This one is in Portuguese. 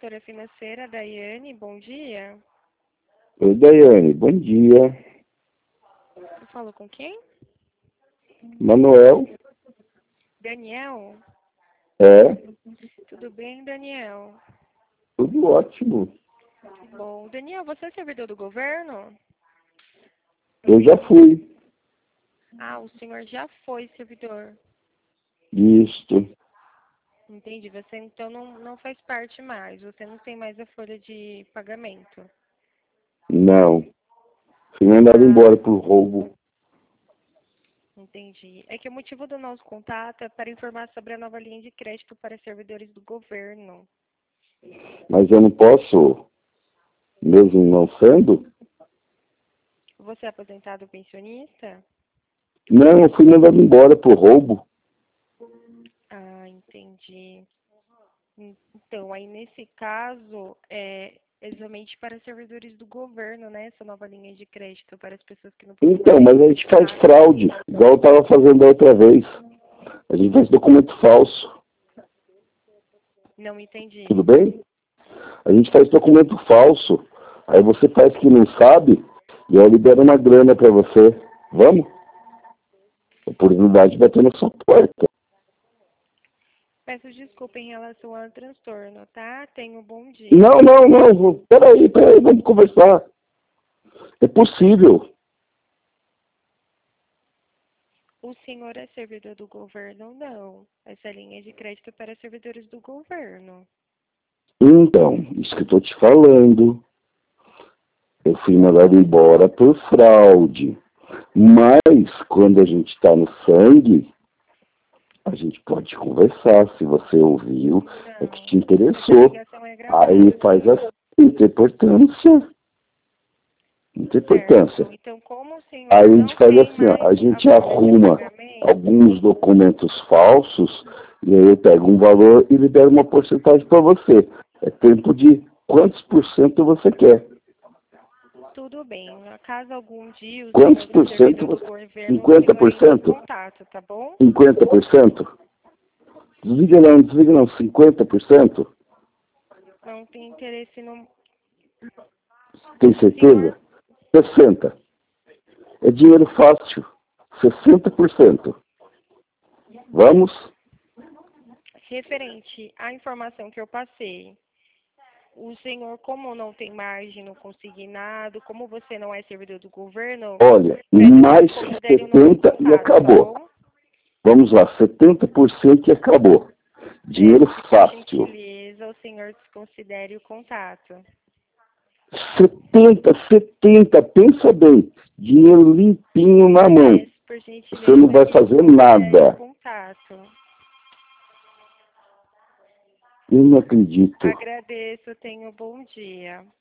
consultora financeira, Daiane, bom dia. Oi, Daiane, bom dia. Eu falo com quem? Manuel? Daniel? É, Tudo bem, Daniel? tudo ótimo. Bom, Daniel, você é servidor do governo? Eu já fui. Ah, o senhor já foi servidor. Isto. Entendi. Você então não faz parte mais. Você não tem mais a folha de pagamento. Não. Fui mandado embora por roubo. Entendi. É que o motivo do nosso contato é para informar sobre a nova linha de crédito para servidores do governo. Mas eu não posso, mesmo não sendo? Você é aposentado ou pensionista? Não, eu fui mandado embora por roubo. Ah, entendi. Então, aí nesse caso, é somente para servidores do governo, né? Essa nova linha de crédito para as pessoas que não podem Então, mais mas a gente faz pagar. fraude, igual eu estava fazendo da outra vez. A gente faz documento falso. Não entendi. Tudo bem? A gente faz documento falso. Aí você faz que não sabe e eu libero uma grana para você. Vamos? A oportunidade vai ter na sua porta. Peço desculpa em relação ao transtorno, tá? Tenha um bom dia. Não. Peraí, vamos conversar. É possível. O senhor é servidor do governo? Não. Essa linha de crédito é para servidores do governo. Então, isso que eu estou te falando. Eu fui mandado embora por fraude. Mas, quando a gente está no sangue, a gente pode conversar. Se você ouviu, é que te Não. Essa interessou. ligação é Aí gravada. faz assim. Não tem importância. Não tem importância. Certo. Então, como o senhor Aí a gente não faz tem assim, ó, mais a a gente folha de arruma pagamento, alguns documentos falsos e aí eu pego um valor e libero uma porcentagem para você. É tempo de quantos por cento você quer? tudo bem. Caso algum dia o Quantos senhor for por cento servidor do você... governo, o cinquenta senhor por entre em cento? contato, tá bom? 50%? Desliga não, 50%? Não tem interesse no. Tem O senhor, certeza? 60%. É dinheiro fácil. 60%. Vamos? referente à informação que eu passei, o senhor, como não tem margem no consignado, como você não é servidor do governo, Olha, peço que mais desconsidere o nosso 70% e contato, tá acabou. bom? Vamos lá, 70% e acabou. Dinheiro Peço que, por fácil. gentileza, o senhor desconsidere o contato. 70, pensa bem. Dinheiro limpinho na mão. Peço, por Você não gentileza, vai que fazer desconsidere o nada. contato. Eu não acredito. Agradeço, tenha um bom dia.